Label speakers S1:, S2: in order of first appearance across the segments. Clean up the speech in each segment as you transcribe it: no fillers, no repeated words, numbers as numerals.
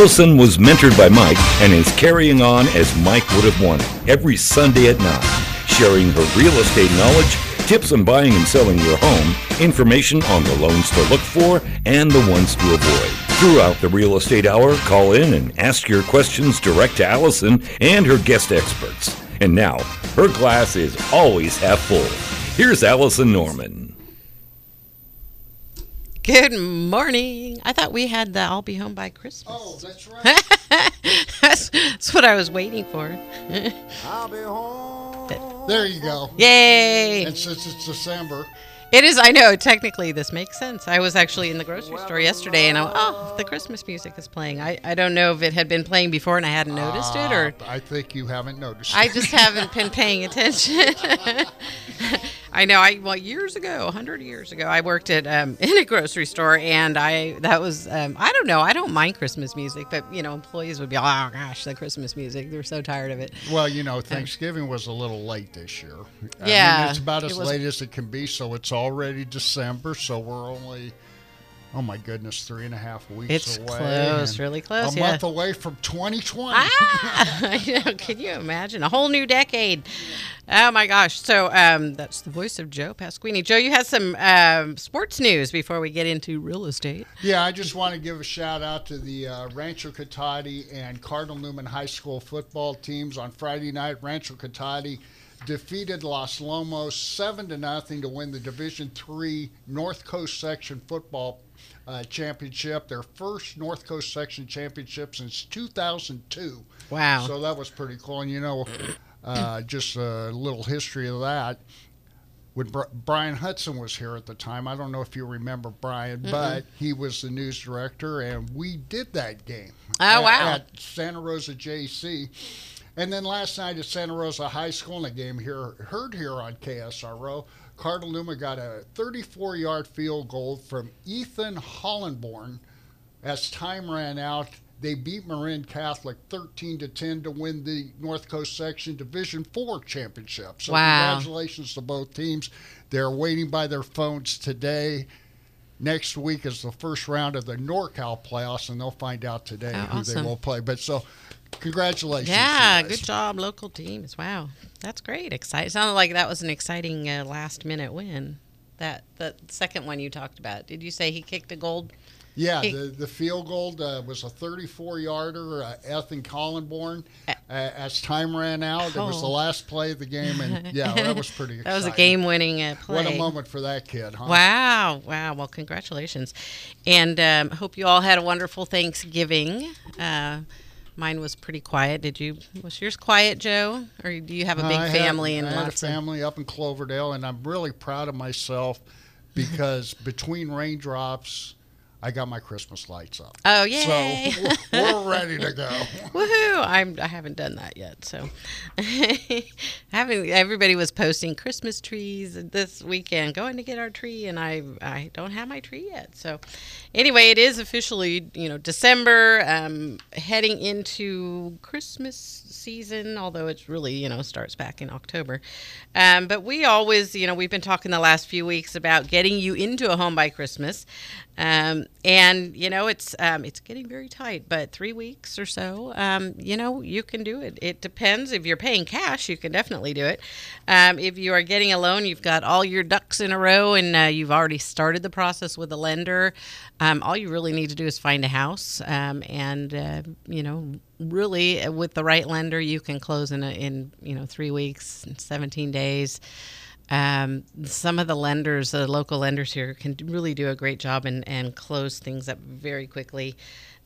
S1: Allison was mentored by Mike and is carrying on as Mike would have wanted every Sunday at 9, sharing her real estate knowledge, tips on buying and selling your home, information on the loans to look for and the ones to avoid. Throughout the Real Estate Hour, call in and ask your questions direct to Allison and her guest experts. And now, her glass is always half full. Here's Allison Norman.
S2: Good morning. I thought we had the I'll be home by Christmas.
S3: Oh, that's right.
S2: that's what I was waiting for.
S3: I'll be home. There you go.
S2: Yay.
S3: And since it's December.
S2: It is, I know, technically this makes sense. I was actually in the grocery store yesterday and the Christmas music is playing. I don't know if it had been playing before and I hadn't noticed it or...
S3: I think you haven't noticed
S2: I just haven't been paying attention. I know, years ago, 100 years ago, I worked at in a grocery store and I don't know, I don't mind Christmas music, but, employees would be, oh gosh, the Christmas music, they're so tired of it.
S3: Well, Thanksgiving was a little late this year.
S2: Yeah.
S3: I mean, it's about as late as it can be, so it's already December, so we're only, oh my goodness, 3.5 weeks away.
S2: It's close, really close,
S3: A month away from 2020.
S2: I know, can you imagine? A whole new decade. Oh my gosh. So that's the voice of Joe Pasquini. Joe, you had some sports news before we get into real estate.
S3: Yeah, I just want to give a shout out to the Rancho Cotati and Cardinal Newman High School football teams. On Friday night, Rancho Cotati defeated Los Lomos 7-0 to win the Division III North Coast Section football championship, their first North Coast Section championship since 2002.
S2: Wow.
S3: So that was pretty cool. And, just a little history of that. When Brian Hudson was here at the time, I don't know if you remember Brian, but he was the news director, and we did that game.
S2: Oh, wow.
S3: At Santa Rosa JC. And then last night at Santa Rosa High School in a game heard here on KSRO, Cardinal Newman got a 34-yard field goal from Ethan Hollenborn. As time ran out, they beat Marin Catholic 13-10 to win the North Coast Section Division IV championship. So
S2: wow.
S3: Congratulations to both teams. They're waiting by their phones today. Next week is the first round of the NorCal playoffs, and they'll find out today who
S2: awesome.
S3: they will play. But so, congratulations.
S2: Yeah, good job, local teams. Wow, that's great. Exciting. Sounded like that was an exciting last-minute win. The second one you talked about. Did you say he kicked a goal?
S3: Yeah, the field goal was a 34-yarder, Ethan Collenborn. As time ran out, it was the last play of the game, and yeah, that was pretty exciting.
S2: That was a game-winning play.
S3: What a moment for that kid, huh?
S2: Wow. Well, congratulations. And hope you all had a wonderful Thanksgiving. Mine was pretty quiet. Was yours quiet, Joe? Or do you have a big family?
S3: I had a family up in Cloverdale, and I'm really proud of myself because between raindrops, I got my Christmas lights up.
S2: Oh, yay.
S3: So we're ready to go.
S2: Woohoo. I haven't done that yet. So everybody was posting Christmas trees this weekend, going to get our tree, and I don't have my tree yet. So anyway, it is officially, December, heading into Christmas season, although it's really, starts back in October. But we always, we've been talking the last few weeks about getting you into a home by Christmas. And it's getting very tight, but 3 weeks or so, you can do it. It depends. If you're paying cash, you can definitely do it. If you are getting a loan, you've got all your ducks in a row and you've already started the process with a lender. All you really need to do is find a house. Really with the right lender, you can close in 3 weeks, 17 days. Some of the lenders, the local lenders here, can really do a great job and close things up very quickly.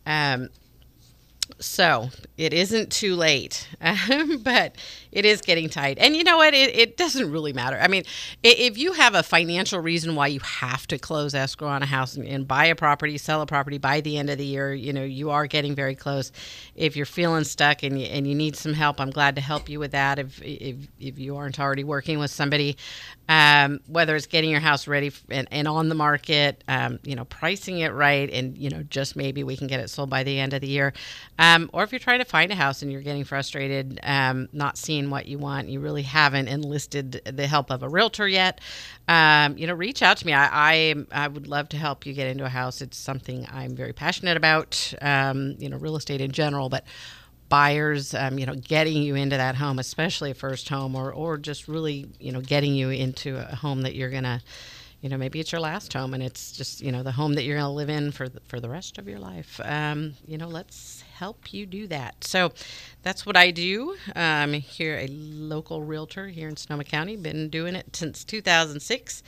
S2: So it isn't too late, but it is getting tight. And you know what? It doesn't really matter. I mean, if you have a financial reason why you have to close escrow on a house and buy a property, sell a property by the end of the year, you are getting very close. If you're feeling stuck and you need some help, I'm glad to help you with that. If you aren't already working with somebody, whether it's getting your house ready and on the market, pricing it right, and just maybe we can get it sold by the end of the year. Or if you're trying to find a house and you're getting frustrated, not seeing what you want, you really haven't enlisted the help of a realtor yet, reach out to me. I would love to help you get into a house. It's something I'm very passionate about, real estate in general, but buyers, getting you into that home, especially a first home, or just really, getting you into a home that you're going to, maybe it's your last home and it's just, the home that you're going to live in for the rest of your life. Let's help you do that. So that's what I do. I'm here, a local realtor here in Sonoma County. Been doing it since 2006.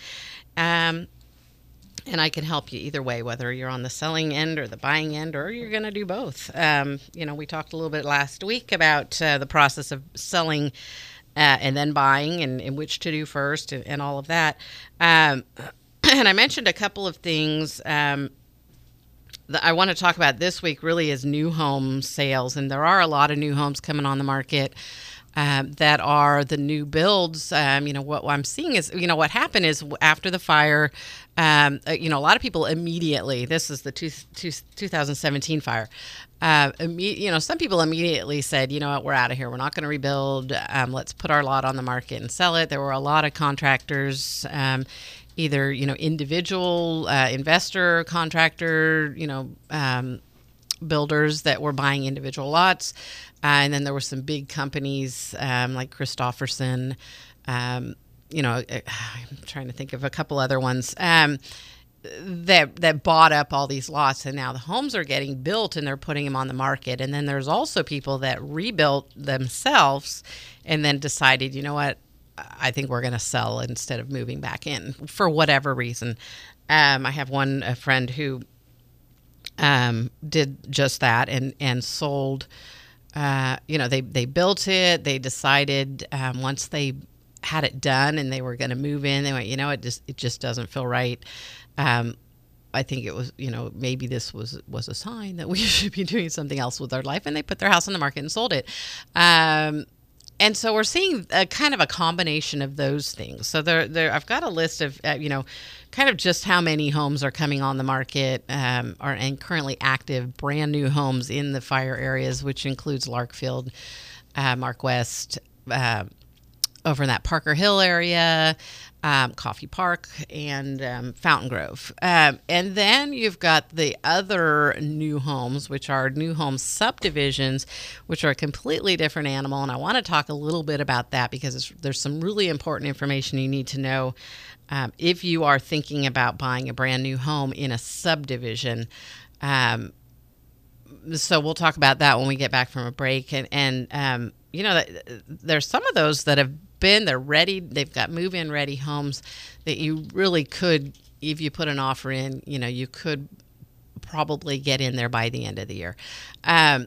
S2: And I can help you either way, whether you're on the selling end or the buying end, or you're going to do both. We talked a little bit last week about the process of selling and then buying, and which to do first, and all of that. And I mentioned a couple of things that I want to talk about this week really is new home sales. And there are a lot of new homes coming on the market that are the new builds. What I'm seeing is, what happened is after the fire, a lot of people immediately, this is the 2017 fire, some people immediately said, you know what, we're out of here. We're not going to rebuild. Let's put our lot on the market and sell it. There were a lot of contractors, either, individual investor, contractor, builders that were buying individual lots. And then there were some big companies like Christofferson. I'm trying to think of a couple other ones that bought up all these lots. And now the homes are getting built and they're putting them on the market. And then there's also people that rebuilt themselves and then decided, you know what, I think we're going to sell instead of moving back in for whatever reason. I have a friend who did just that and sold. They built it. They decided once they had it done and they were going to move in, they went, it just doesn't feel right. I think it was, maybe this was a sign that we should be doing something else with our life. And they put their house on the market and sold it. And so we're seeing a kind of a combination of those things. So I've got a list of, kind of just how many homes are coming on the market and currently active brand new homes in the fire areas, which includes Larkfield, Mark West, over in that Parker Hill area, Coffee Park, and Fountain Grove. And then you've got the other new homes, which are new home subdivisions, which are a completely different animal. And I want to talk a little bit about that because there's some really important information you need to know if you are thinking about buying a brand new home in a subdivision. So we'll talk about that when we get back from a break. And there's some of those that have they're ready. They've got move-in ready homes that you really could, if you put an offer in, you could probably get in there by the end of the year. And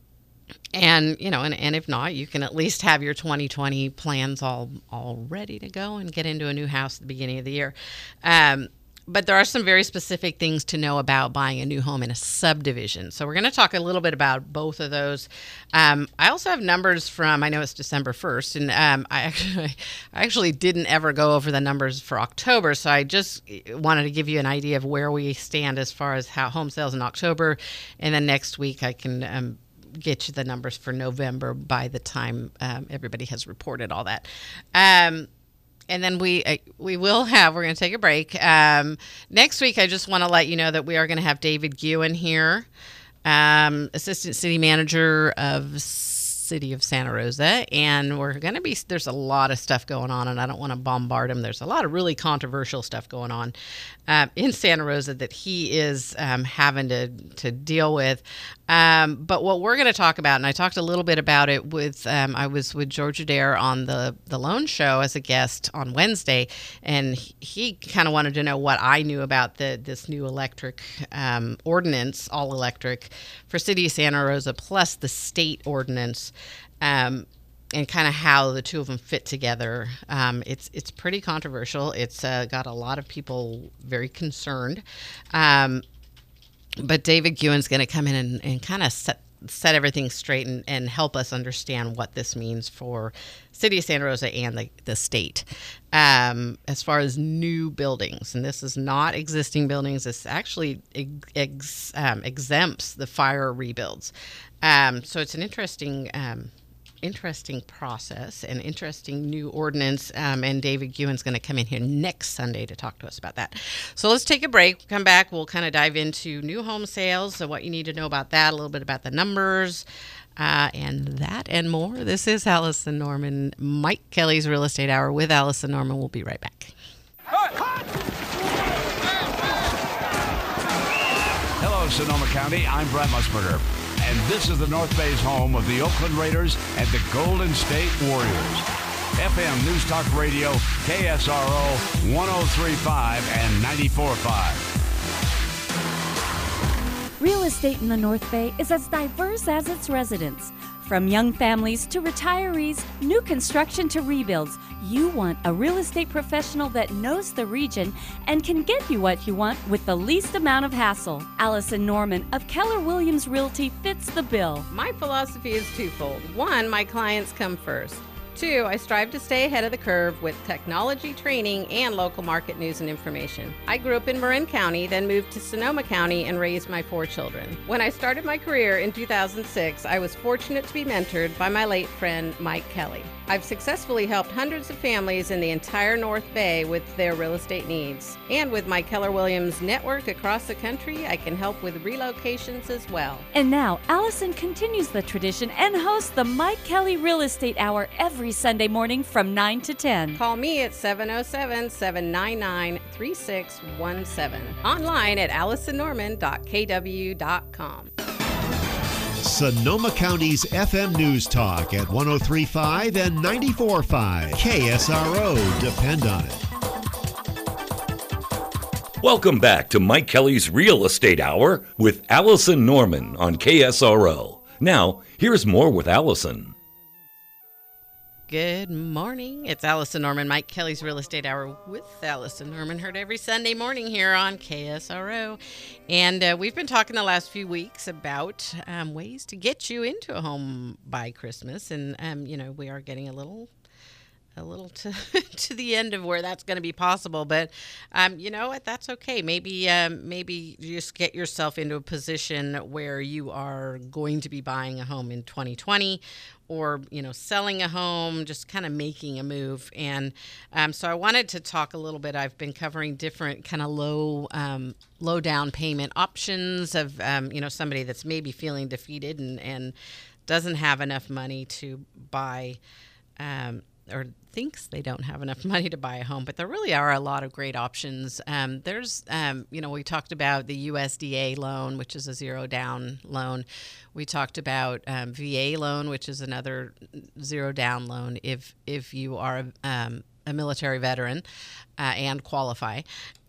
S2: if not, you can at least have your 2020 plans all ready to go and get into a new house at the beginning of the year. But there are some very specific things to know about buying a new home in a subdivision. So we're going to talk a little bit about both of those. I also have numbers from, I know it's December 1st, and I actually didn't ever go over the numbers for October. So I just wanted to give you an idea of where we stand as far as how home sales in October. And then next week I can get you the numbers for November by the time everybody has reported all that. And then we're going to take a break. Next week, I just want to let you know that we are going to have David Guin here, Assistant City Manager of City of Santa Rosa. And we're going to there's a lot of stuff going on, and I don't want to bombard him. There's a lot of really controversial stuff going on in Santa Rosa that he is having to deal with. But what we're going to talk about, and I talked a little bit about it with, I was with George Adair on the Loan Show as a guest on Wednesday, and he kind of wanted to know what I knew about this new electric ordinance, all electric, for City of Santa Rosa, plus the state ordinance, and kind of how the two of them fit together. It's pretty controversial. It's got a lot of people very concerned. But David Guin's going to come in and kind of set everything straight and help us understand what this means for City of Santa Rosa and the state as far as new buildings. And this is not existing buildings. This actually exempts the fire rebuilds. So it's an interesting process and interesting new ordinance. And David Guin's going to come in here next Sunday to talk to us about that. So let's take a break. Come back. We'll kind of dive into new home sales, so what you need to know about that, a little bit about the numbers, and that and more. This is Allison Norman, Mike Kelly's Real Estate Hour with Allison Norman. We'll be right back.
S4: Hello, Sonoma County. I'm Brent Musburger. And this is the North Bay's home of the Oakland Raiders and the Golden State Warriors. FM News Talk Radio, KSRO 103.5 and 94.5.
S5: Real estate in the North Bay is as diverse as its residents. From young families to retirees, new construction to rebuilds, you want a real estate professional that knows the region and can get you what you want with the least amount of hassle. Allison Norman of Keller Williams Realty fits the bill.
S2: My philosophy is twofold. One, my clients come first. Two, I strive to stay ahead of the curve with technology training and local market news and information. I grew up in Marin County, then moved to Sonoma County and raised my 4 children. When I started my career in 2006, I was fortunate to be mentored by my late friend, Mike Kelly. I've successfully helped hundreds of families in the entire North Bay with their real estate needs. And with my Keller Williams network across the country, I can help with relocations as well.
S5: And now, Allison continues the tradition and hosts the Mike Kelly Real Estate Hour every Sunday morning from 9 to 10.
S2: Call me at 707-799-3617. Online at AllisonNorman.kw.com.
S6: Sonoma County's FM News Talk at 103.5 and 94.5. KSRO. Depend on it.
S1: Welcome back to Mike Kelly's Real Estate Hour with Allison Norman on KSRO. Now, here's more with Allison.
S2: Good morning. It's Allison Norman, Mike Kelly's Real Estate Hour with Allison Norman, heard every Sunday morning here on KSRO. And we've been talking the last few weeks about ways to get you into a home by Christmas. And, we are getting a little to the end of where that's going to be possible, but you know what? That's okay. Maybe you just get yourself into a position where you are going to be buying a home in 2020, or selling a home, just kind of making a move. And so I wanted to talk a little bit. I've been covering different kind of low down payment options of somebody that's maybe feeling defeated and doesn't have enough money to buy. Or thinks they don't have enough money to buy a home, but there really are a lot of great options. There's, we talked about the USDA loan, which is a zero down loan. We talked about VA loan, which is another zero down loan if you are a military veteran and qualify.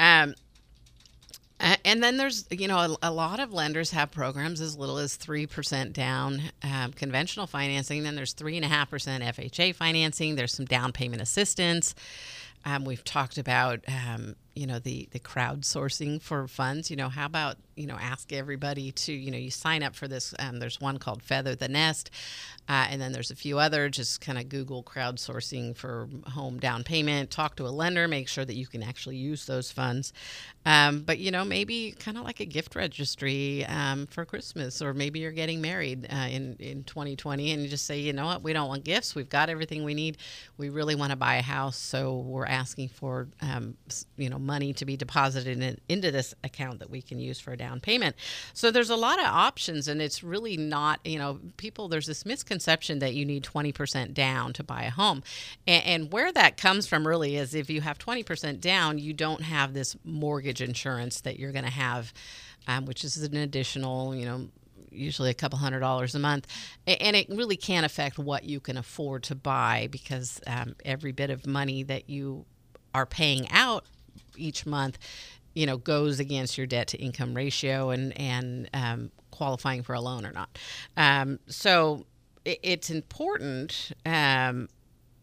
S2: And then there's, a lot of lenders have programs as little as 3% down conventional financing. Then there's 3.5% FHA financing. There's some down payment assistance. We've talked about, the crowdsourcing for funds. How about, ask everybody to, you sign up for this. There's one called Feather the Nest. And then there's a few other, just kind of Google crowdsourcing for home down payment, talk to a lender, make sure that you can actually use those funds. But, maybe kind of like a gift registry for Christmas, or maybe you're getting married in 2020 and you just say, you know what, we don't want gifts. We've got everything we need. We really want to buy a house. So we're asking for, money to be deposited into this account that we can use for a down payment. So there's a lot of options, and it's really not, there's this misconception that you need 20% down to buy a home. And where that comes from really is if you have 20% down, you don't have this mortgage insurance that you're going to have, which is an additional, usually a couple $100 a month. And it really can affect what you can afford to buy, because every bit of money that you are paying out each month, goes against your debt to income ratio and qualifying for a loan or not. So it's important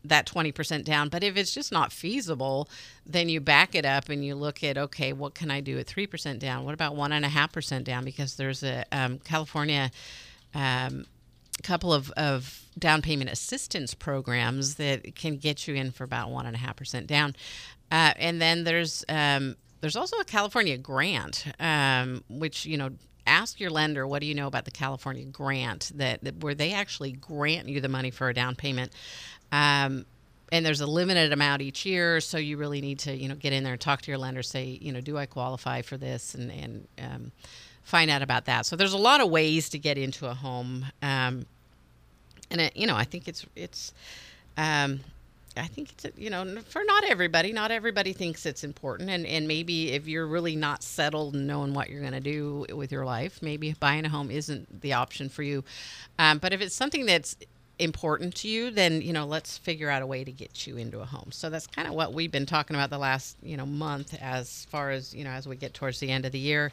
S2: that 20% down. But if it's just not feasible, then you back it up and you look at, okay, what can I do at 3% down? What about 1.5% down? Because there's a California couple of down payment assistance programs that can get you in for about 1.5% down. And then there's also a California grant, which, ask your lender, what do you know about the California grant that where they actually grant you the money for a down payment. And there's a limited amount each year, so you really need to, get in there and talk to your lender, say, do I qualify for this, and find out about that. So there's a lot of ways to get into a home, and I think it's for not everybody. Not everybody thinks it's important, and maybe if you're really not settled and knowing what you're going to do with your life, maybe buying a home isn't the option for you. But if it's something that's important to you, then let's figure out a way to get you into a home. So that's kind of what we've been talking about the last month, as far as as we get towards the end of the year.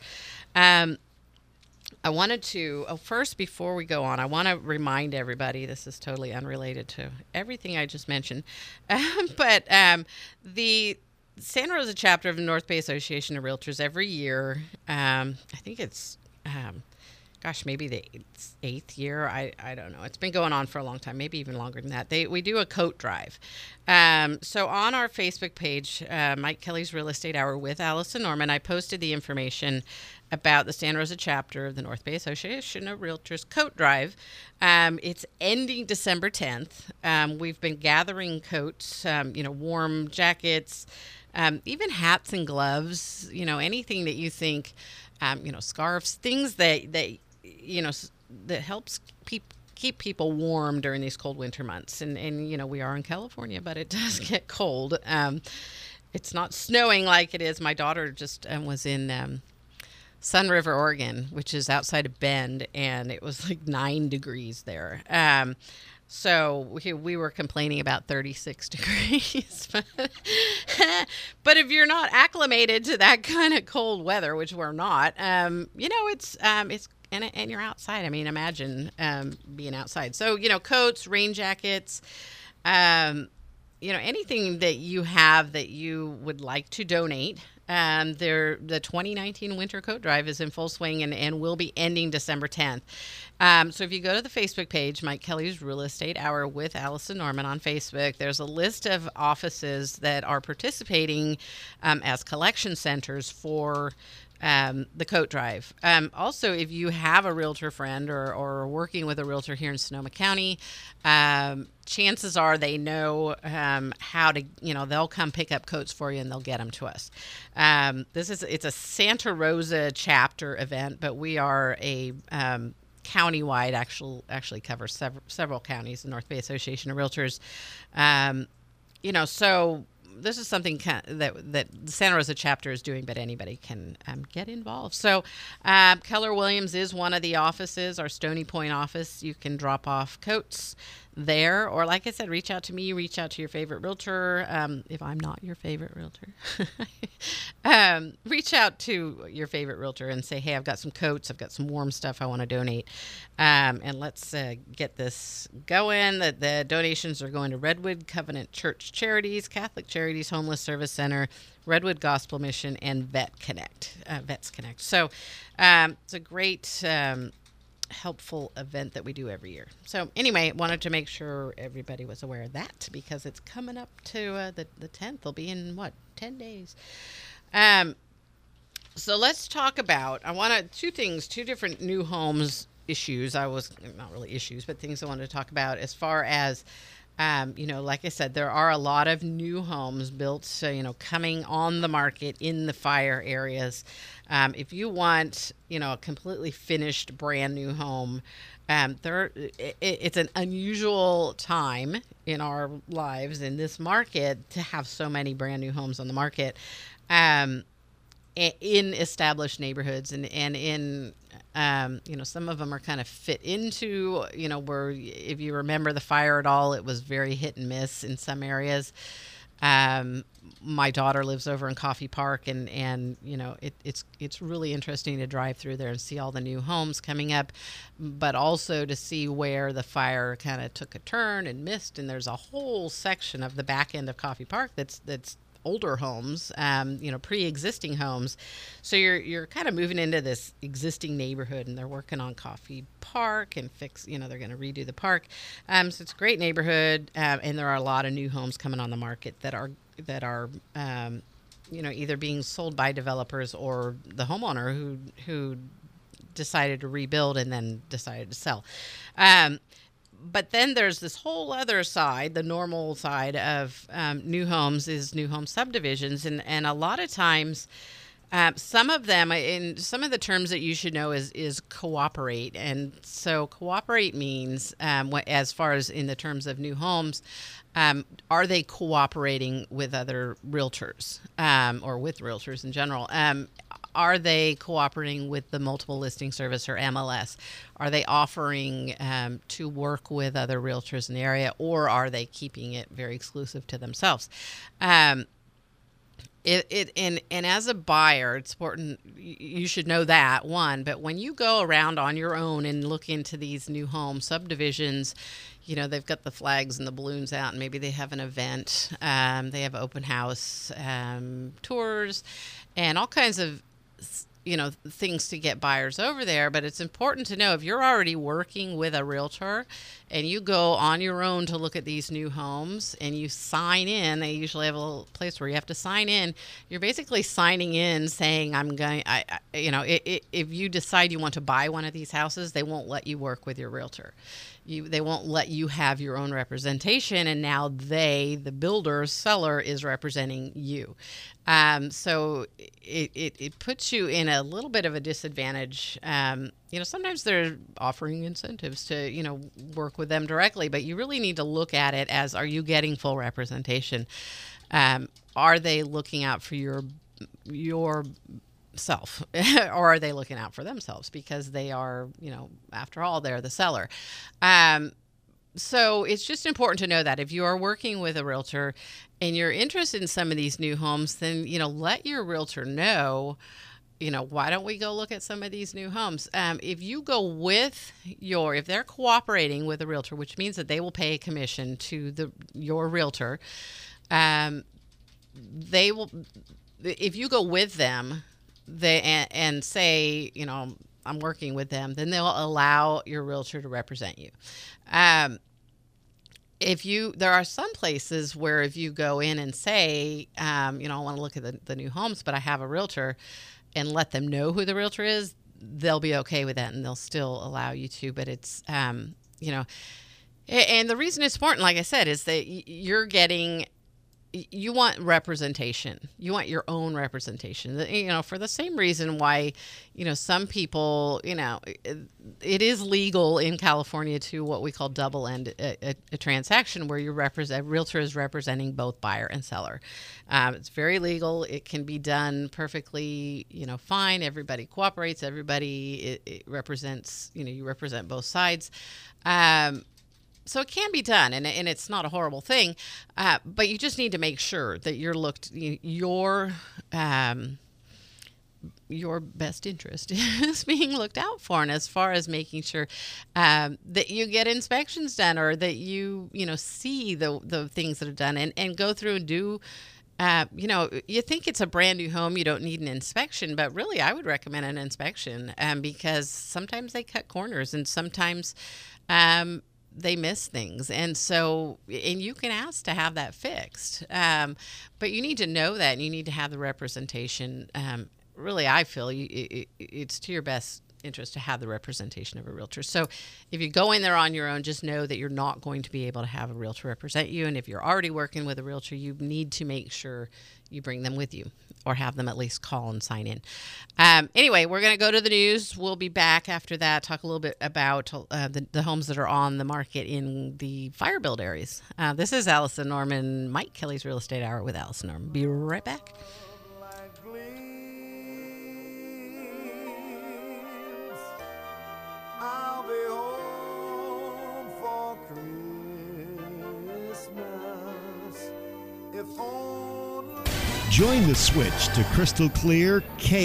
S2: I wanted to, first, before we go on, I want to remind everybody, this is totally unrelated to everything I just mentioned, but the Santa Rosa chapter of the North Bay Association of Realtors every year, I think it's, maybe the eighth year. I don't know. It's been going on for a long time, maybe even longer than that. We do a coat drive. So on our Facebook page, Mike Kelly's Real Estate Hour with Allison Norman, I posted the information about the Santa Rosa chapter of the North Bay Association of Realtors coat drive. It's ending December 10th. We've been gathering coats, warm jackets, even hats and gloves, anything that you think, scarves, things that helps keep people warm during these cold winter months. And we are in California, but it does get cold. It's not snowing like it is. My daughter just was in Sun River, Oregon, which is outside of Bend, and it was like 9 degrees there. So we were complaining about 36 degrees. But if you're not acclimated to that kind of cold weather, which we're not, it's and you're outside. I mean, imagine being outside. So, coats, rain jackets, anything that you have that you would like to donate. The 2019 Winter Coat Drive is in full swing and will be ending December 10th. So if you go to the Facebook page, Mike Kelly's Real Estate Hour with Allison Norman on Facebook, there's a list of offices that are participating as collection centers for the coat drive. Also, if you have a realtor friend or are working with a realtor here in Sonoma County, chances are they know how to, they'll come pick up coats for you and they'll get them to us. It's a Santa Rosa chapter event, but we are a countywide, actually covers several counties, the North Bay Association of Realtors. So this is something that the Santa Rosa chapter is doing, but anybody can get involved. So Keller Williams is one of the offices, our Stony Point office. You can drop off coats there, or like I said, reach out to me, reach out to your favorite realtor. If I'm not your favorite realtor, reach out to your favorite realtor and say, hey, I've got some coats, I've got some warm stuff I want to donate, and let's get this going. The donations are going to Redwood Covenant Church Charities, Catholic Charities, Homeless Service Center, Redwood Gospel Mission, and Vets Connect. So it's a great helpful event that we do every year. So anyway, wanted to make sure everybody was aware of that because it's coming up to the 10th. They'll be in 10 days. So let's talk about, two different new homes issues. Not really issues, but things I wanted to talk about as far as like I said, there are a lot of new homes built, coming on the market in the fire areas. If you want, a completely finished brand new home, it's an unusual time in our lives in this market to have so many brand new homes on the market, in established neighborhoods and in some of them are kind of fit into, where if you remember the fire at all, it was very hit and miss in some areas. My daughter lives over in Coffee Park, and you know, it's really interesting to drive through there and see all the new homes coming up, but also to see where the fire kind of took a turn and missed. And there's a whole section of the back end of Coffee Park that's older homes, you know, pre-existing homes. So you're kind of moving into this existing neighborhood, and they're working on Coffee Park and you know, they're going to redo the park. So it's a great neighborhood, and there are a lot of new homes coming on the market that are you know, either being sold by developers or the homeowner who decided to rebuild and then decided to sell. But then there's this whole other side, the normal side of new homes is new home subdivisions. And a lot of times, some of them, in some of the terms that you should know is cooperate. And so cooperate means, as far as in the terms of new homes, are they cooperating with other realtors or with realtors in general? Are they cooperating with the multiple listing service or MLS? Are they offering to work with other realtors in the area, or are they keeping it very exclusive to themselves? And as a buyer, it's important, you should know that, one, but when you go around on your own and look into these new home subdivisions, you know, they've got the flags and the balloons out, and maybe they have an event, they have open house tours, and all kinds of, you know, things to get buyers over there. But it's important to know, if you're already working with a realtor and you go on your own to look at these new homes and you sign in, they usually have a little place where you have to sign in. You're basically signing in saying, you know, if you decide you want to buy one of these houses, they won't let you work with your realtor. They won't let you have your own representation, and now the builder, seller, is representing you. So it puts you in a little bit of a disadvantage. You know, sometimes they're offering incentives to, you know, work with them directly, but you really need to look at it as, are you getting full representation? Are they looking out for your self or are they looking out for themselves, because they are, you know, after all, they're the seller. So it's just important to know that if you are working with a realtor and you're interested in some of these new homes, then, you know, let your realtor know, you know, why don't we go look at some of these new homes? If you go with if they're cooperating with a realtor, which means that they will pay a commission to your realtor, they will, if you go with them, and say, you know, I'm working with them, then they'll allow your realtor to represent you. There are some places where if you go in and say, you know, I want to look at the new homes, but I have a realtor, and let them know who the realtor is, they'll be okay with that and they'll still allow you to. But it's, you know, and the reason it's important, like I said, is that you want representation. You want your own representation, you know, for the same reason why, you know, some people, you know, it is legal in California to what we call double end a transaction where realtor is representing both buyer and seller. It's very legal. It can be done perfectly, you know, fine. Everybody cooperates. Everybody, it represents, you know, you represent both sides. So it can be done, and it's not a horrible thing, but you just need to make sure that your best interest is being looked out for, and as far as making sure that you get inspections done, or that you know, see the things that are done, and go through and do. You know, you think it's a brand new home, you don't need an inspection, but really I would recommend an inspection, because sometimes they cut corners, and sometimes they miss things. And you can ask to have that fixed. But you need to know that, and you need to have the representation. Really, I feel it's to your best interest to have the representation of a realtor. So if you go in there on your own, just know that you're not going to be able to have a realtor represent you. And if you're already working with a realtor, you need to make sure you bring them with you, or have them at least call and sign in. Anyway, we're going to go to the news. We'll be back after that, talk a little bit about the homes that are on the market in the fire build areas. This is Allison Norman, Mike Kelly's Real Estate Hour with Allison Norman. Be right back.
S7: I'll be home for Christmas if only
S6: Join the switch to crystal clear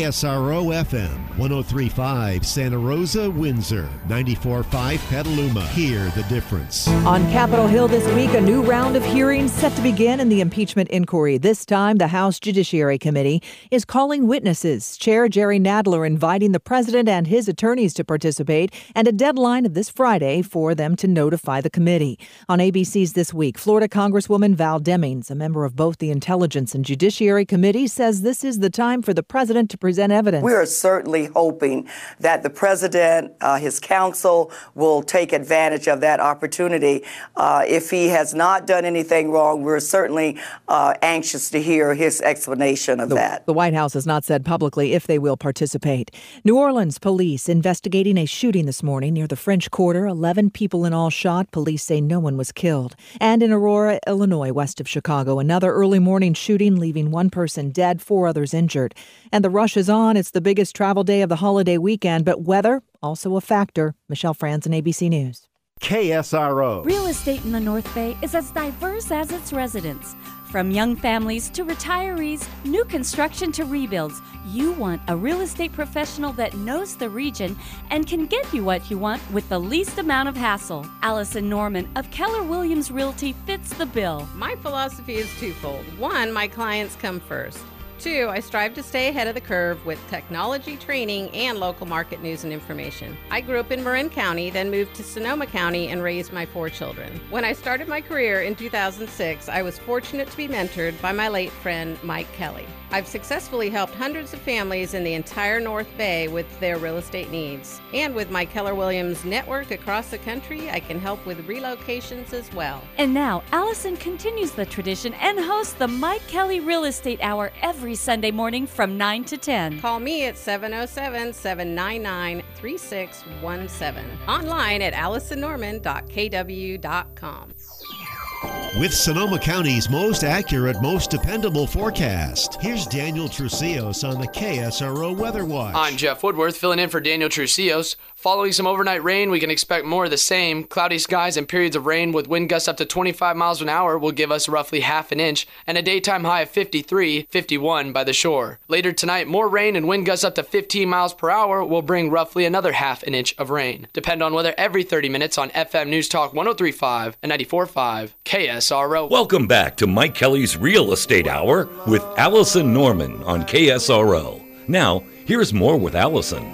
S6: KSRO FM, 103.5 Santa Rosa, Windsor, 94.5 Petaluma. Hear the difference.
S7: On Capitol Hill this week, a new round of hearings set to begin in the impeachment inquiry. This time, the House Judiciary Committee is calling witnesses. Chair Jerry Nadler inviting the president and his attorneys to participate, and a deadline of this Friday for them to notify the committee. On ABC's This Week, Florida Congresswoman Val Demings, a member of both the Intelligence and Judiciary Committee, says this is the time for the president to present evidence.
S8: We are certainly hoping that the president, his counsel, will take advantage of that opportunity. If he has not done anything wrong, we're certainly anxious to hear his explanation of that.
S7: The White House has not said publicly if they will participate. New Orleans police investigating a shooting this morning near the French Quarter. 11 people in all shot. Police say no one was killed. And in Aurora, Illinois, west of Chicago, another early morning shooting leaving one person dead, 4 others injured. And the rush is on. It's the biggest travel day of the holiday weekend, but weather also a factor. Michelle Franzen, ABC News.
S6: KSRO.
S5: Real estate in the North Bay is as diverse as its residents. From young families to retirees, new construction to rebuilds, you want a real estate professional that knows the region and can get you what you want with the least amount of hassle. Allison Norman of Keller Williams Realty fits the bill.
S2: My philosophy is twofold. 1, my clients come first. 2, I strive to stay ahead of the curve with technology training and local market news and information. I grew up in Marin County, then moved to Sonoma County and raised my 4 children. When I started my career in 2006, I was fortunate to be mentored by my late friend, Mike Kelly. I've successfully helped hundreds of families in the entire North Bay with their real estate needs. And with my Keller Williams network across the country, I can help with relocations as well.
S5: And now, Allison continues the tradition and hosts the Mike Kelly Real Estate Hour every Sunday morning from 9 to 10.
S2: Call me at 707-799-3617. Online at AllisonNorman.kw.com.
S6: With Sonoma County's most accurate, most dependable forecast, here's Daniel Trucios on the KSRO Weather Watch.
S9: I'm Jeff Woodworth, filling in for Daniel Trucios. Following some overnight rain, we can expect more of the same. Cloudy skies and periods of rain with wind gusts up to 25 miles an hour will give us roughly half an inch, and a daytime high of 53, 51 by the shore. Later tonight, more rain and wind gusts up to 15 miles per hour will bring roughly another half an inch of rain. Depend on weather every 30 minutes on FM News Talk 103.5 and 94.5 KSRO.
S1: Welcome back to Mike Kelly's Real Estate Hour with Allison Norman on KSRO. Now, here's more with Allison.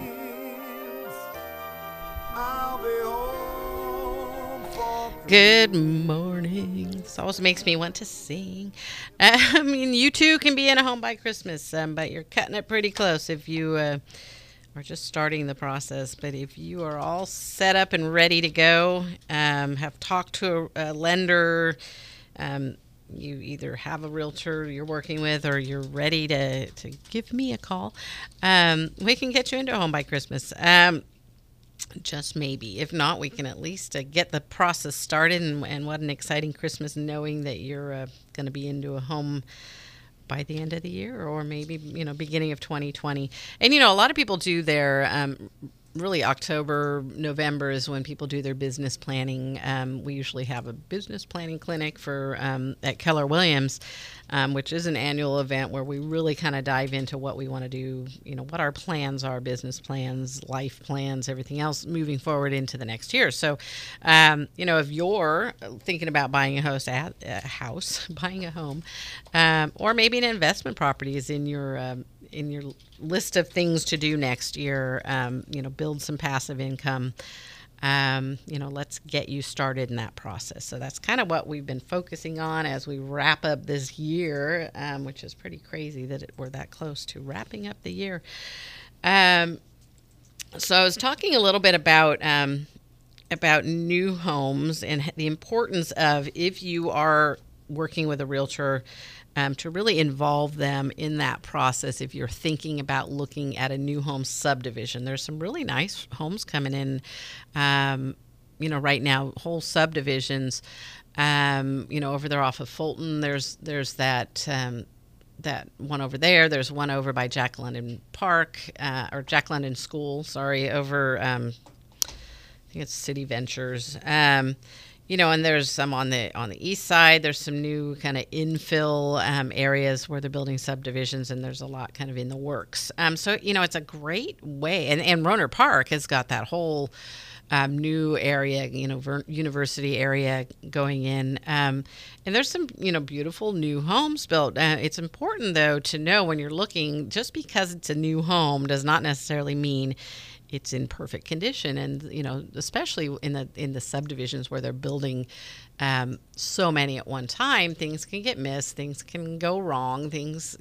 S2: Good morning. This always makes me want to sing. I mean, you too can be in a home by Christmas, but you're cutting it pretty close if you are just starting the process. But if you are all set up and ready to go, have talked to a lender, you either have a realtor you're working with or you're ready to give me a call, we can get you into a home by Christmas. Just maybe. If not, we can at least get the process started. And what an exciting Christmas knowing that you're going to be into a home by the end of the year or maybe, beginning of 2020. And, a lot of people do their really October, November is when people do their business planning. We usually have a business planning clinic for at Keller Williams, which is an annual event where we really kind of dive into what we want to do, what our plans are, business plans, life plans, everything else moving forward into the next year. So, if you're thinking about buying a house, buying a home, or maybe an investment property is in your list of things to do next year, build some passive income, let's get you started in that process. So that's kind of what we've been focusing on as we wrap up this year, which is pretty crazy that we're that close to wrapping up the year. So I was talking a little bit about new homes and the importance of, if you are working with a realtor, to really involve them in that process. If you're thinking about looking at a new home subdivision, there's some really nice homes coming in, right now, whole subdivisions, over there off of Fulton. There's that one over there. There's one over by Jack London Park, or Jack London School, over, I think it's City Ventures. And there's some on the east side. There's some new kind of infill areas where they're building subdivisions, and there's a lot kind of in the works. So it's a great way, and Rohnert Park has got that whole new area, university area going in, and there's some beautiful new homes built. It's important though to know when you're looking, just because it's a new home does not necessarily mean it's in perfect condition. And especially in the subdivisions where they're building so many at one time, things can get missed, things can go wrong, things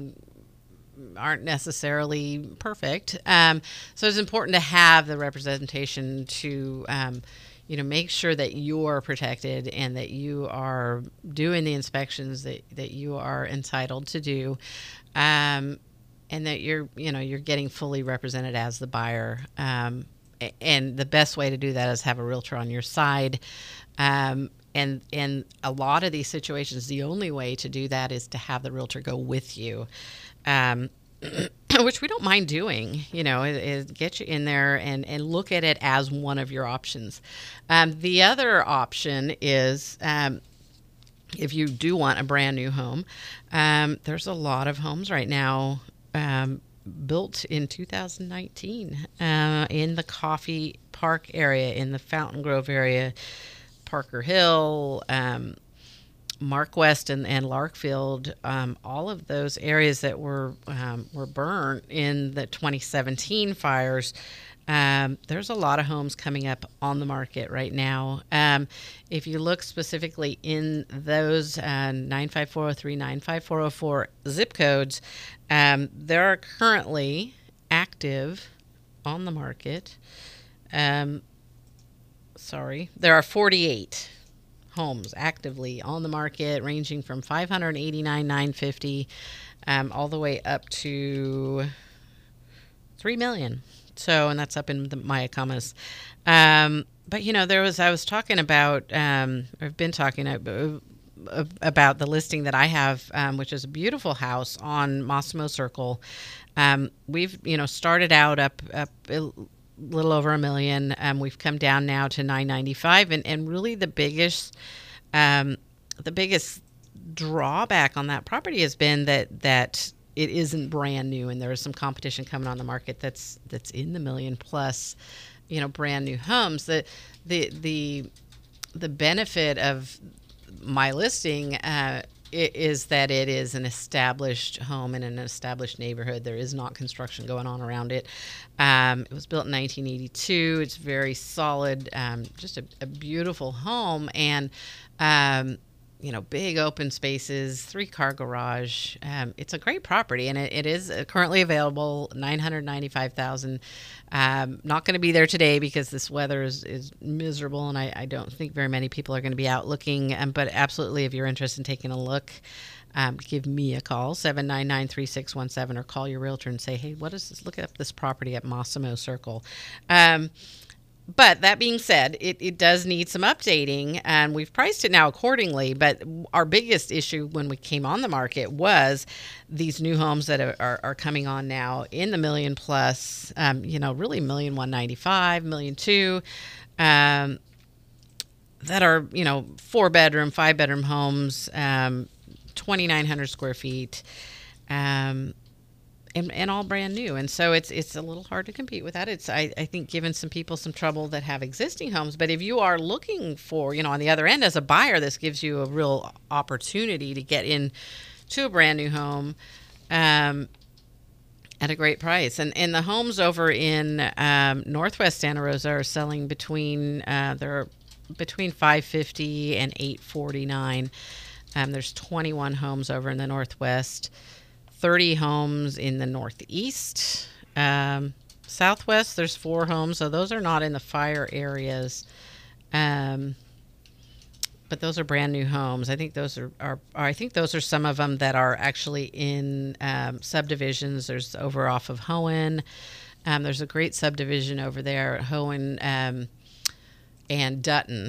S2: aren't necessarily perfect. So it's important to have the representation to make sure that you're protected and that you are doing the inspections that you are entitled to do. And that you're getting fully represented as the buyer. And the best way to do that is have a realtor on your side. And in a lot of these situations, the only way to do that is to have the realtor go with you, which we don't mind doing. Is get you in there and look at it as one of your options. The other option is if you do want a brand new home, there's a lot of homes right now built in 2019 in the Coffee Park area, in the Fountain Grove area, Parker Hill, Mark West, and Larkfield, all of those areas that were burned in the 2017 fires. There's a lot of homes coming up on the market right now. If you look specifically in those 95403, 95404 zip codes, there are currently active on the market. There are 48 homes actively on the market, ranging from $589,950 all the way up to $3 million. So, and that's up in the Maya Commas. But I was talking about, I've been talking about the listing that I have, which is a beautiful house on Massimo Circle. We've, started out up a little over $1 million. We've come down now to $995, and really the biggest drawback on that property has been that it isn't brand new, and there is some competition coming on the market that's in the $1 million plus, brand new homes. The benefit of my listing is that it is an established home in an established neighborhood. There is not construction going on around it. It was built in 1982. It's very solid, just a beautiful home, and big open spaces, 3-car garage. It's a great property, and it is currently available, $995,000. Not going to be there today because this weather is miserable, and I don't think very many people are going to be out looking. But absolutely, if you're interested in taking a look, give me a call, 799-3617, or call your realtor and say, hey, what is this? Look up this property at Massimo Circle. But that being said, it does need some updating, and we've priced it now accordingly. But our biggest issue when we came on the market was these new homes that are coming on now in the $1 million plus, really $1,195,000, $1,200,000, that are, 4-bedroom, 5-bedroom homes, 2,900 square feet. And all brand new. And so it's a little hard to compete with that. It's, I think, given some people some trouble that have existing homes. But if you are looking for, on the other end as a buyer, this gives you a real opportunity to get into a brand new home at a great price. And the homes over in Northwest Santa Rosa are selling between $550,000 and $849,000. There's 21 homes over in the Northwest, 30 homes in the Northeast. Southwest, there's 4 homes, so those are not in the fire areas. But those are brand new homes. I think those are some of them that are actually in subdivisions. There's over off of Hohen. There's a great subdivision over there at Hohen and Dutton.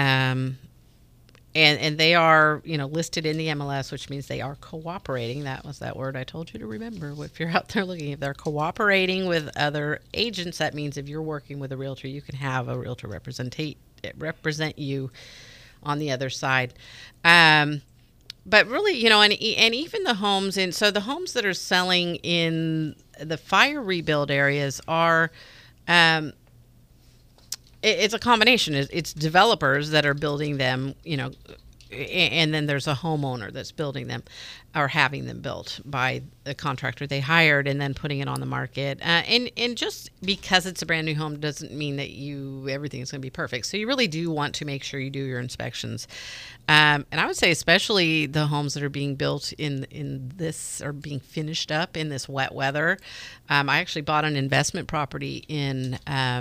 S2: And they are, listed in the MLS, which means they are cooperating. That was that word I told you to remember if you're out there looking. If they're cooperating with other agents, that means if you're working with a realtor, you can have a realtor represent represent you on the other side. But really, and even the homes the homes that are selling in the fire rebuild areas are, it's a combination. It's developers that are building them, and then there's a homeowner that's building them or having them built by the contractor they hired and then putting it on the market. And just because it's a brand new home doesn't mean that everything's going to be perfect. So you really do want to make sure you do your inspections. And I would say especially the homes that are being built in this or being finished up in this wet weather. I actually bought an investment property in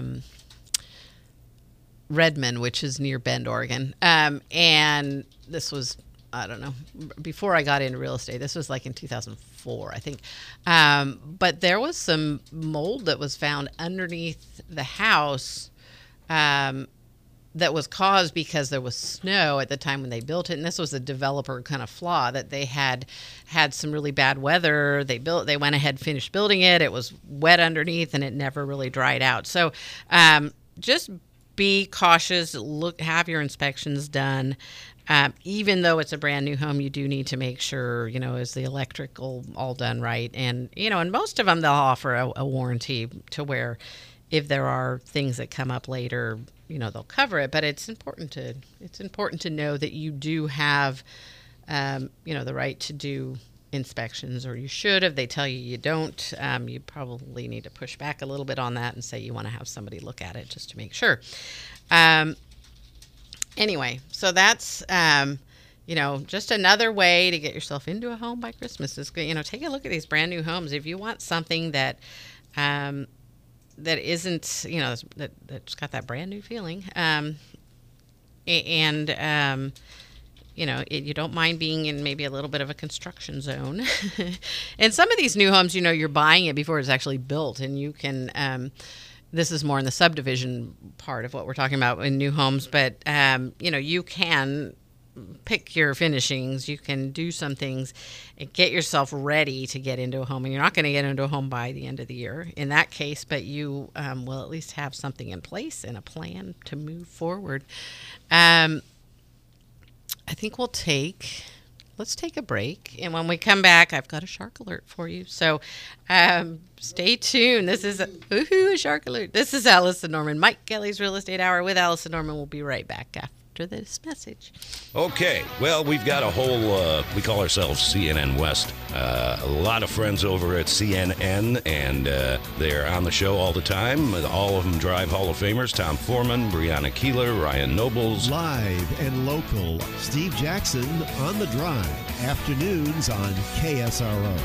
S2: Redmond, which is near Bend, Oregon. And this was, I don't know, before I got into real estate. This was like in 2004, I think. But there was some mold that was found underneath the house that was caused because there was snow at the time when they built it. And this was a developer kind of flaw that they had some really bad weather. They went ahead, finished building it. It was wet underneath and it never really dried out. So just be cautious, have your inspections done. Even though it's a brand new home, you do need to make sure, is the electrical all done right? And, and most of them, they'll offer a warranty to where if there are things that come up later, they'll cover it. But it's important to know that you do have, the right to do inspections, or you should. If they tell you you don't, you probably need to push back a little bit on that and say you want to have somebody look at it just to make sure. Anyway, so that's, just another way to get yourself into a home by Christmas is, take a look at these brand new homes. If you want something that isn't, that's got that brand new feeling, you don't mind being in maybe a little bit of a construction zone. And some of these new homes, you're buying it before it's actually built, and you can, this is more in the subdivision part of what we're talking about in new homes, but, you can pick your finishings, you can do some things and get yourself ready to get into a home. And you're not going to get into a home by the end of the year in that case, but you will at least have something in place and a plan to move forward. I think let's take a break. And when we come back, I've got a shark alert for you. So stay tuned. This is a shark alert. This is Allison Norman, Mike Kelly's Real Estate Hour with Allison Norman. We'll be right back after this message.
S1: Okay, well, we've got a whole, we call ourselves CNN West. A lot of friends over at CNN, and they're on the show all the time. All of them drive Hall of Famers. Tom Foreman, Brianna Keeler, Ryan Nobles.
S6: Live and local, Steve Jackson on the Drive. Afternoons on KSRO.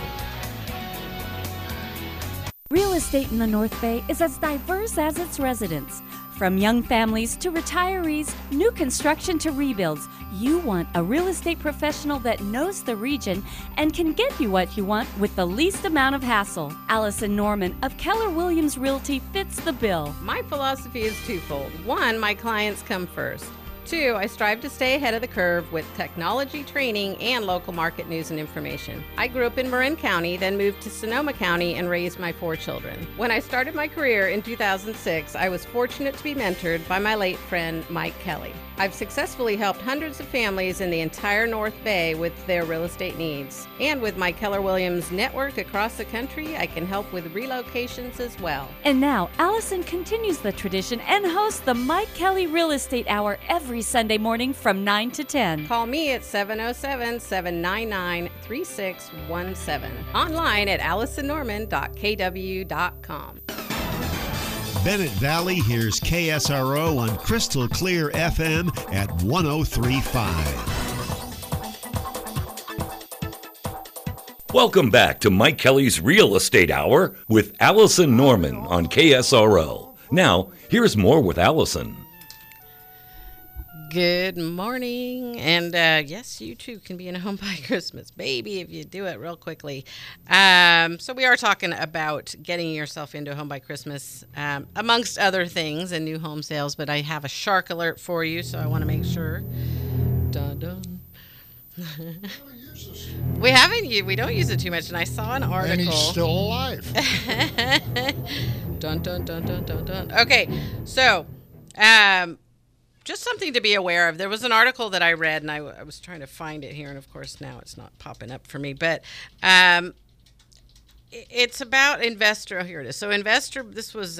S5: Real estate in the North Bay is as diverse as its residents. From young families to retirees, new construction to rebuilds, you want a real estate professional that knows the region and can get you what you want with the least amount of hassle. Allison Norman of Keller Williams Realty fits the bill.
S2: My philosophy is twofold. One, my clients come first. Two, I strive to stay ahead of the curve with technology training and local market news and information. I grew up in Marin County, then moved to Sonoma County and raised my 4 children. When I started my career in 2006, I was fortunate to be mentored by my late friend, Mike Kelly. I've successfully helped hundreds of families in the entire North Bay with their real estate needs. And with my Keller Williams network across the country, I can help with relocations as well.
S5: And now, Allison continues the tradition and hosts the Mike Kelly Real Estate Hour every Sunday morning from 9 to 10.
S2: Call me at 707-799-3617. Online at AllisonNorman.kw.com.
S6: Bennett Valley hears KSRO on Crystal Clear FM at 103.5.
S1: Welcome back to Mike Kelly's Real Estate Hour with Allison Norman on KSRO. Now, here's more with Allison.
S2: Good morning. And yes, you too can be in a home by Christmas, baby, if you do it real quickly. So we are talking about getting yourself into a home by Christmas, amongst other things, and new home sales. But I have a shark alert for you, so I want to make sure. Dun, dun. We don't use it too much, and I saw an article.
S3: And he's still alive.
S2: Dun, dun, dun, dun, dun, dun. Okay, so just something to be aware of. There was an article that I read, and I was trying to find it here, and of course now it's not popping up for me. But it's about investor. Oh, here it is. So this was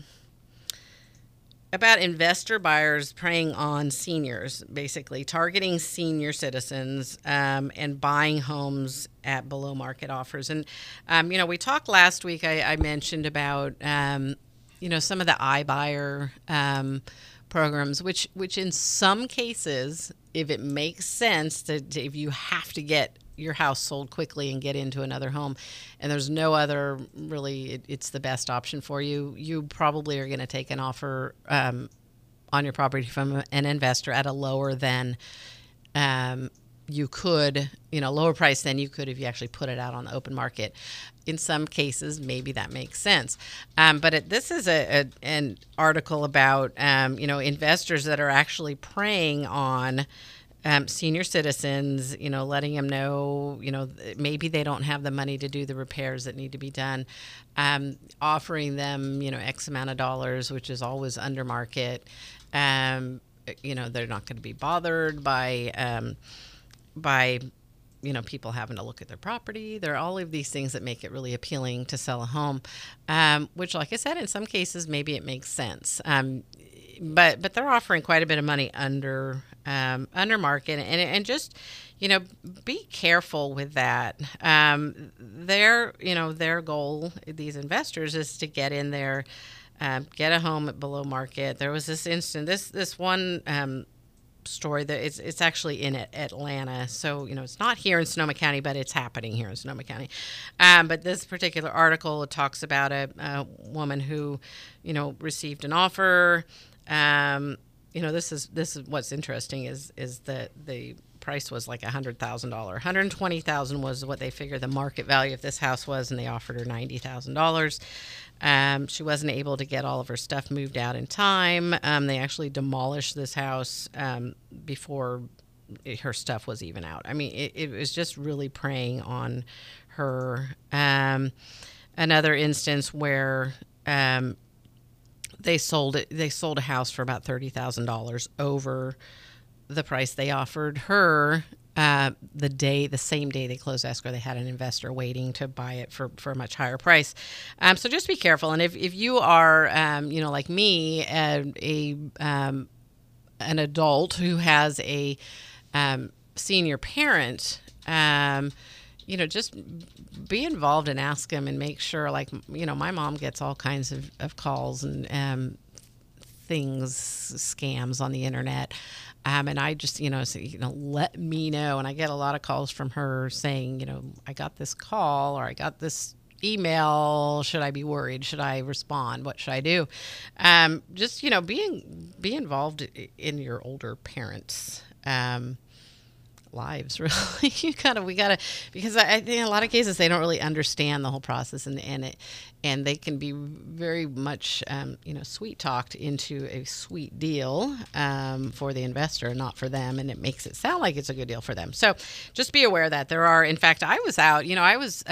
S2: about investor buyers preying on seniors, basically targeting senior citizens and buying homes at below market offers. And, we talked last week, I mentioned about, some of the iBuyer programs, which in some cases, if it makes sense, if you have to get your house sold quickly and get into another home and there's no other really, it's the best option for you, you probably are going to take an offer on your property from an investor at a lower than you could, lower price than you could if you actually put it out on the open market. In some cases, maybe that makes sense. But this is an article about, investors that are actually preying on senior citizens, letting them know, maybe they don't have the money to do the repairs that need to be done, offering them, X amount of dollars, which is always under market. They're not going to be bothered by people having to look at their property. There are all of these things that make it really appealing to sell a home, which, like I said, in some cases, maybe it makes sense. But they're offering quite a bit of money under market, and just be careful with that. Their goal, these investors, is to get in there, get a home at below market. There was this this one story that it's actually in Atlanta, so it's not here in Sonoma County, but it's happening here in Sonoma County. But this particular article talks about a woman who received an offer. This is what's interesting is that the price was like $100,000. $120,000 was what they figured the market value of this house was, and they offered her $90,000. She wasn't able to get all of her stuff moved out in time. They actually demolished this house before her stuff was even out. I mean, it was just really preying on her. Another instance where they sold a house for about $30,000 over the price they offered her. The same day they closed escrow, they had an investor waiting to buy it for a much higher price. So just be careful. And if you are, like me, an adult who has a senior parent, just be involved and ask them and make sure, my mom gets all kinds of calls and scams on the internet. And I just, say, let me know. And I get a lot of calls from her saying, I got this call or I got this email. Should I be worried? Should I respond? What should I do? Just, be involved in your older parents' lives, really. We gotta, because I think in a lot of cases they don't really understand the whole process, and they can be very much, sweet talked into a sweet deal for the investor, not for them, and it makes it sound like it's a good deal for them. So just be aware that there are. In fact, I was out. I was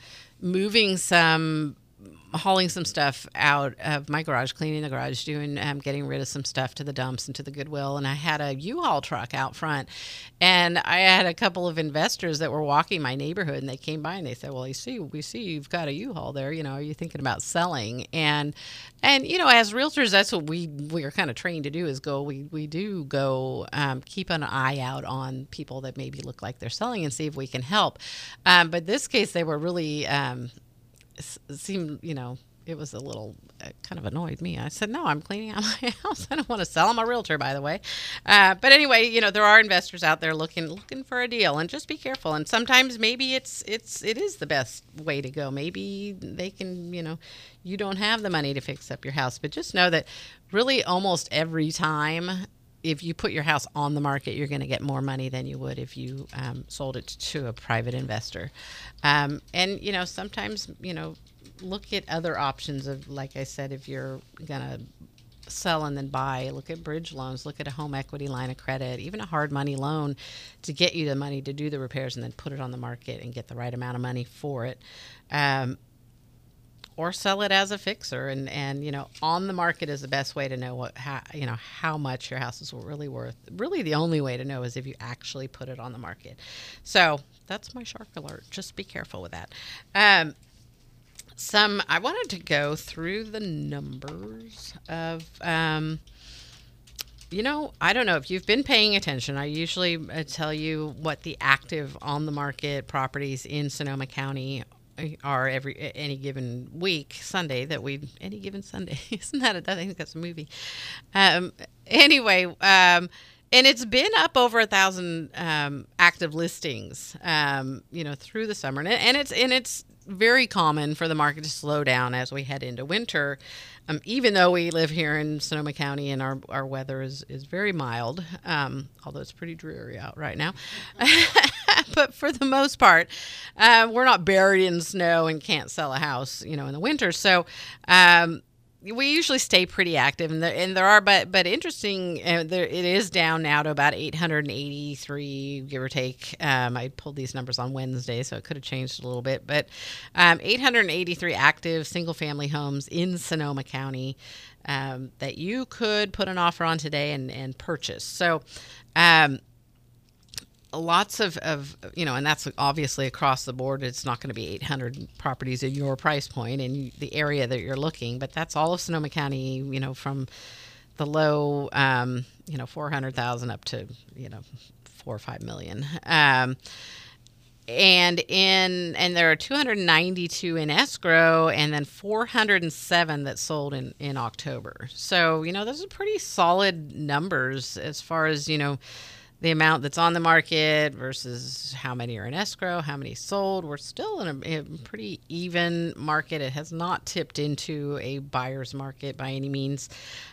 S2: hauling some stuff out of my garage, cleaning the garage, getting rid of some stuff to the dumps and to the Goodwill. And I had a U-Haul truck out front, and I had a couple of investors that were walking my neighborhood, and they came by and they said, well, we see you've got a U-Haul there. Are you thinking about selling? And as realtors, that's what we are kind of trained to do, is we do go keep an eye out on people that maybe look like they're selling and see if we can help. But this case, they were really, seemed, it was a little, kind of annoyed me. I said, no, I'm cleaning out my house. I don't want to sell. I'm a realtor, by the way. But anyway, there are investors out there looking for a deal, and just be careful. And sometimes maybe it is the best way to go. Maybe they can, you don't have the money to fix up your house, but just know that really almost every time, if you put your house on the market, you're going to get more money than you would if you sold it to a private investor. And, sometimes, look at other options of, like I said, if you're going to sell and then buy, look at bridge loans, look at a home equity line of credit, even a hard money loan to get you the money to do the repairs and then put it on the market and get the right amount of money for it. or sell it as a fixer. And on the market is the best way to know how much your house is really worth. Really, the only way to know is if you actually put it on the market. So that's my shark alert. Just be careful with that. I wanted to go through the numbers of, I don't know if you've been paying attention. I usually tell you what the active on the market properties in Sonoma County are any given week. Any given Sunday. Isn't that I think that's a movie. Anyway, and it's been up over 1,000 active listings, through the summer, and it's very common for the market to slow down as we head into winter. Even though we live here in Sonoma County and our weather is very mild, although it's pretty dreary out right now. But for the most part, we're not buried in snow and can't sell a house, in the winter. So we usually stay pretty active, and there are, but interesting. It is down now to about 883, give or take. I pulled these numbers on Wednesday, so it could have changed a little bit, but 883 active single-family homes in Sonoma County that you could put an offer on today and purchase. So. Lots of and that's obviously across the board. It's not going to be 800 properties at your price point in the area that you're looking, but that's all of Sonoma County, from the low, 400,000 up to, 4 or 5 million. And there are 292 in escrow, and then 407 that sold in October. So, those are pretty solid numbers as far as, the amount that's on the market versus how many are in escrow, how many sold. We're still in a pretty even market. It has not tipped into a buyer's market by any means.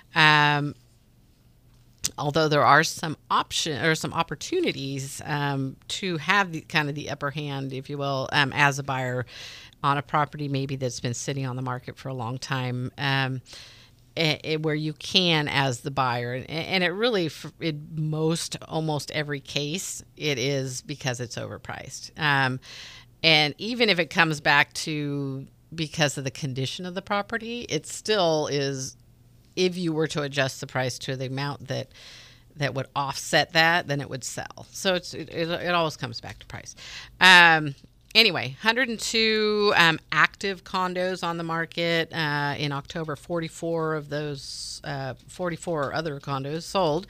S2: Although there are some opportunities to have the upper hand, if you will, as a buyer on a property maybe that's been sitting on the market for a long time. Where you can as the buyer, and it really, in almost every case, it is because it's overpriced. And even if it comes back to because of the condition of the property, it still is, if you were to adjust the price to the amount that would offset that, then it would sell. So it always comes back to price. Anyway, 102 active condos on the market in October. 44 of those, 44 other condos sold.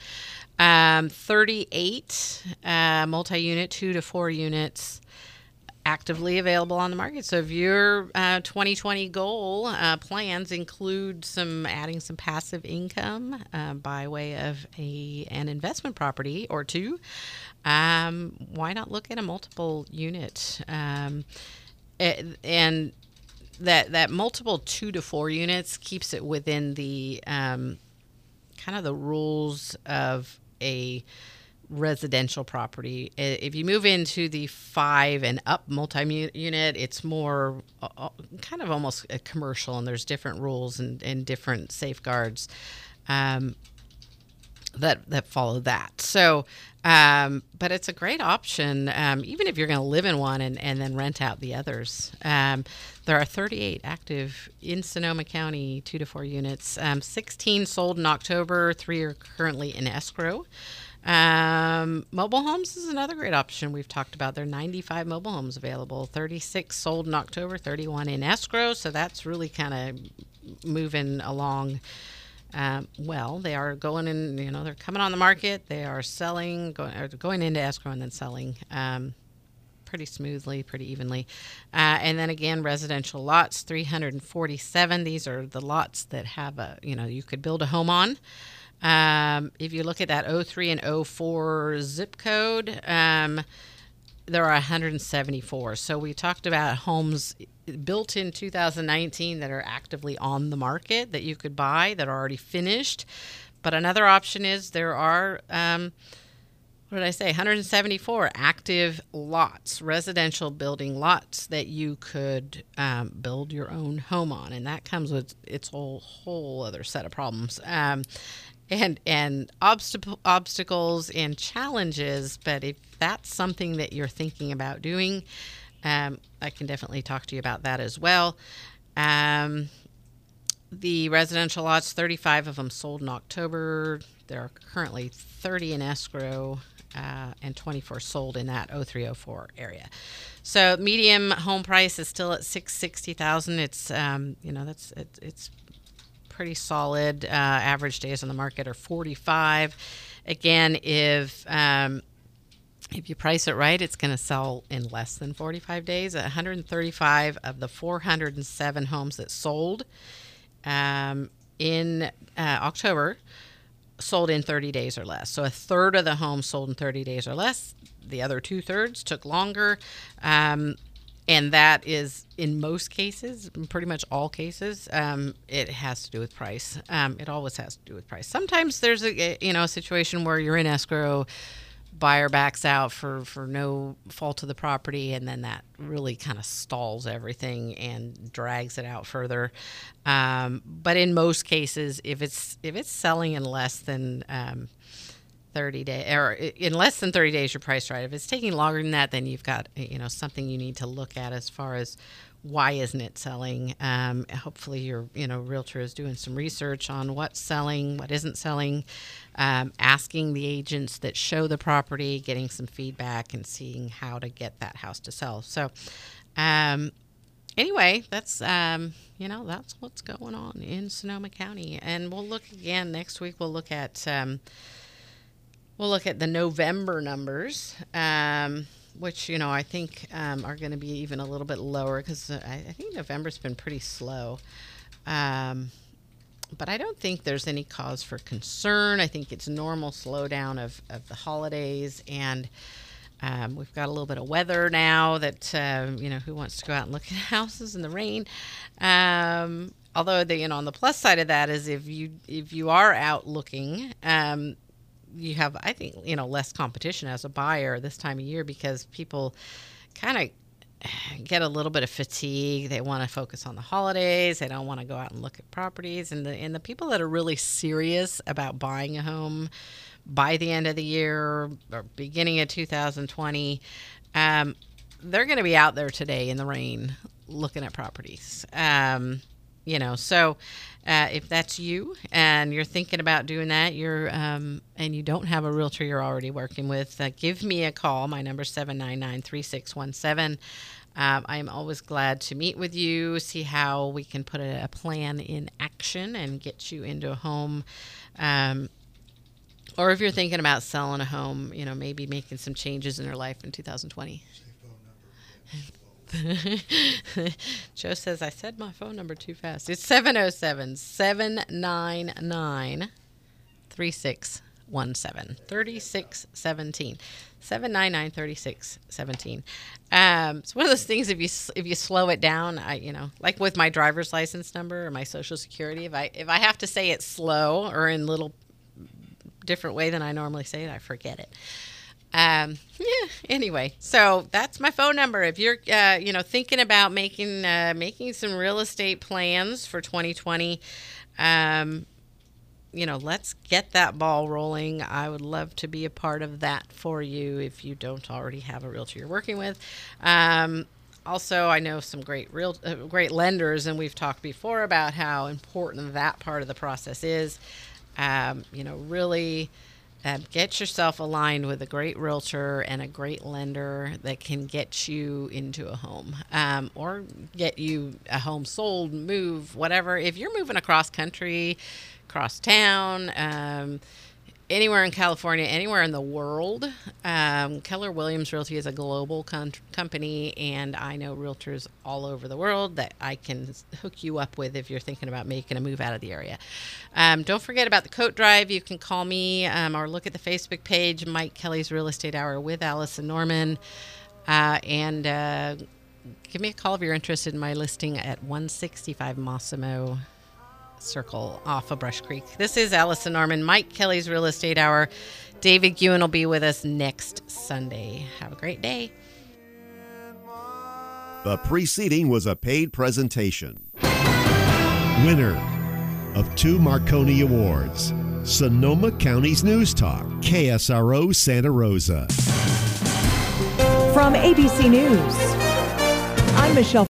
S2: 38 multi-unit, 2 to 4 units actively available on the market. So if your 2020 goal plans include adding some passive income by way of an investment property or two, why not look at a multiple unit? And that multiple 2 to 4 units keeps it within the kind of the rules of a residential property. If you move into the 5 and up multi-unit, it's more kind of almost a commercial, and there's different rules and different safeguards that follow that. So, but it's a great option, even if you're going to live in one and then rent out the others. There are 38 active in Sonoma County, 2 to 4 units. 16 sold in October, 3 are currently in escrow. Mobile homes is another great option we've talked about. There are 95 mobile homes available, 36 sold in October, 31 in escrow. So that's really kind of moving along. Well, they are going in, they're coming on the market. They are selling, going into escrow and then selling pretty smoothly, pretty evenly. And then again, residential lots, 347. These are the lots that have you could build a home on. If you look at that 03 and 04 zip code, there are 174. So we talked about homes built in 2019 that are actively on the market that you could buy that are already finished. But another option is there are, 174 active lots, residential building lots that you could build your own home on. And that comes with its whole other set of problems. And obstacles and challenges, but if that's something that you're thinking about doing, I can definitely talk to you about that as well. The residential lots, 35 of them sold in October. There are currently 30 in escrow and 24 sold in that 0304 area. So medium home price is still at $660,000. It's it's pretty solid. Average days on the market are 45. Again, if you price it right, it's going to sell in less than 45 days. 135 of the 407 homes that sold in October sold in 30 days or less. So a third of the homes sold in 30 days or less. The other 2/3 took longer. And that is, in most cases, pretty much all cases, it has to do with price. It always has to do with price. Sometimes there's a situation where you're in escrow, buyer backs out for no fault of the property, and then that really kind of stalls everything and drags it out further. But in most cases, if it's selling in less than 30 days, or in less than 30 days, you're priced right. If it's taking longer than that, then you've got something you need to look at as far as why isn't it selling. Hopefully your realtor is doing some research on what's selling, what isn't selling, asking the agents that show the property, getting some feedback, and seeing how to get that house to sell. So anyway, that's that's what's going on in Sonoma County. And we'll look again next week. We'll look at the November numbers, which, I think are going to be even a little bit lower, because I think November's been pretty slow. But I don't think there's any cause for concern. I think it's normal slowdown of the holidays, and we've got a little bit of weather now that, who wants to go out and look at houses in the rain? Although, on the plus side of that is if you are out looking, you have, I think, less competition as a buyer this time of year, because people kind of get a little bit of fatigue. They want to focus on the holidays. They don't want to go out and look at properties. And the people that are really serious about buying a home by the end of the year or beginning of 2020, they're going to be out there today in the rain looking at properties. So if that's you and you're thinking about doing that, and you don't have a realtor you're already working with, give me a call. My number is 799-3617. I am always glad to meet with you, see how we can put a plan in action and get you into a home. Or if you're thinking about selling a home, maybe making some changes in your life in 2020. Joe says I said my phone number too fast. It's 707-799-3617. 3617. 799-3617. It's one of those things, if you slow it down, like with my driver's license number or my Social Security, if I have to say it slow or in a little different way than I normally say it, I forget it. Anyway, so that's my phone number. If you're, thinking about making some real estate plans for 2020, let's get that ball rolling. I would love to be a part of that for you if you don't already have a realtor you're working with. Also, I know some great lenders, and we've talked before about how important that part of the process is. Really get yourself aligned with a great realtor and a great lender that can get you into a home, or get you a home sold, move, whatever. If you're moving across country, across town, anywhere in California, anywhere in the world, Keller Williams Realty is a global company, and I know realtors all over the world that I can hook you up with if you're thinking about making a move out of the area. Don't forget about the coat drive. You can call me or look at the Facebook page, Mike Kelly's Real Estate Hour with Allison Norman, and give me a call if you're interested in my listing at 165 Massimo Circle off of Brush Creek. This is Allison Norman, Mike Kelly's Real Estate Hour. David Gewen will be with us next Sunday. Have a great day.
S6: The preceding was a paid presentation. Winner of 2 Marconi Awards, Sonoma County's News Talk, KSRO Santa Rosa.
S7: From ABC News, I'm Michelle